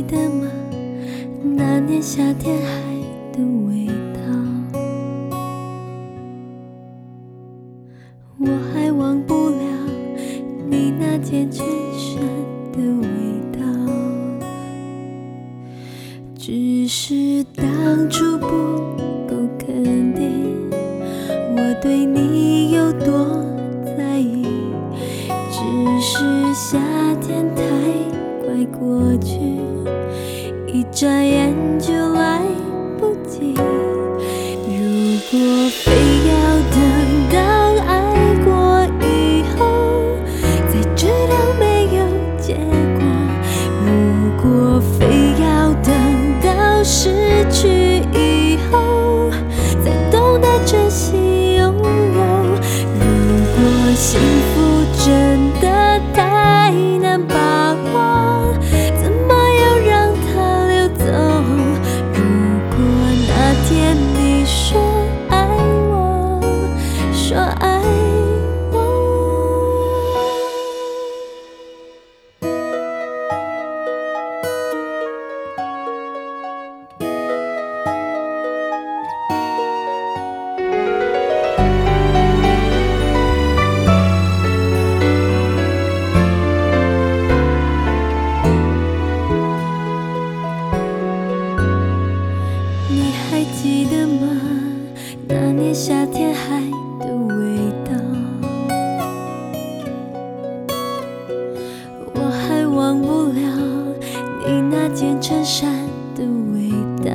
记得吗？那年夏天海的味道，我还忘不了你那件衬衫的味道，只是当初不够肯定我对你有多在意，只是夏天太快过去，一转眼就来不及。如果非要等到爱过以后才知道没有结果，如果非要等到失去以后才懂得珍惜拥有，如果幸福真的太难把握，怎么又让它溜走？如果那天你说爱我，说爱我，你还记得吗？那年夏天海的味道，我还忘不了你那件衬衫的味道，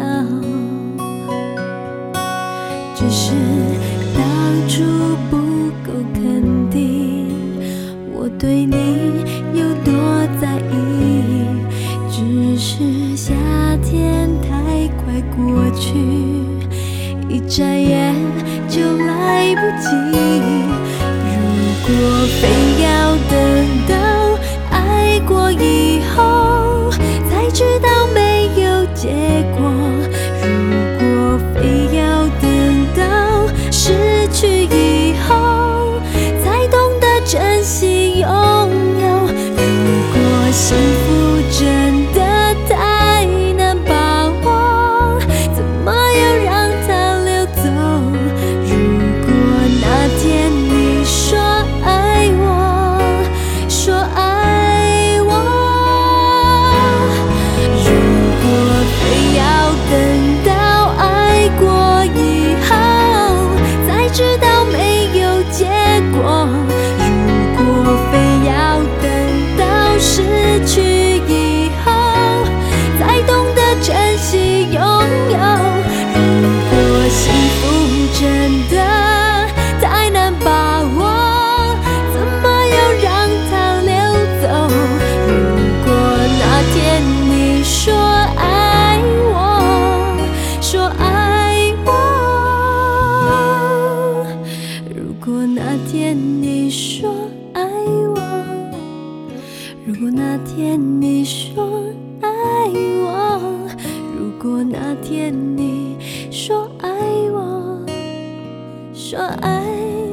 只是当初不够肯定我对你有多在意，只是夏天太快过去，一转眼就来不及。如果非要等到爱过以后才知道没有结果，如果非要等到失去以后才懂得珍惜拥有，如果幸福真的太难把握，怎么又让它溜走？如果那天你说爱我，说爱我，如果非要等到爱过以后才知道没有结果，如果非要等到失去以后才懂得珍惜拥有，如果幸福真的太难把握，怎么又让它溜走？如果那天你说爱我，说爱我，如果那天你说爱我，如果那天你说爱我，如果那天你说爱我，说爱